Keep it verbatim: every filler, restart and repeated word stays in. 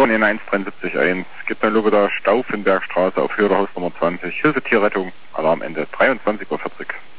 von N eins drei sieben eins. Gibt eine Lübecker Stauffenbergstraße auf Hürderhaus Nummer zwanzig. Hilfe Tierrettung. Alarmende dreiundzwanzig Uhr vierzig.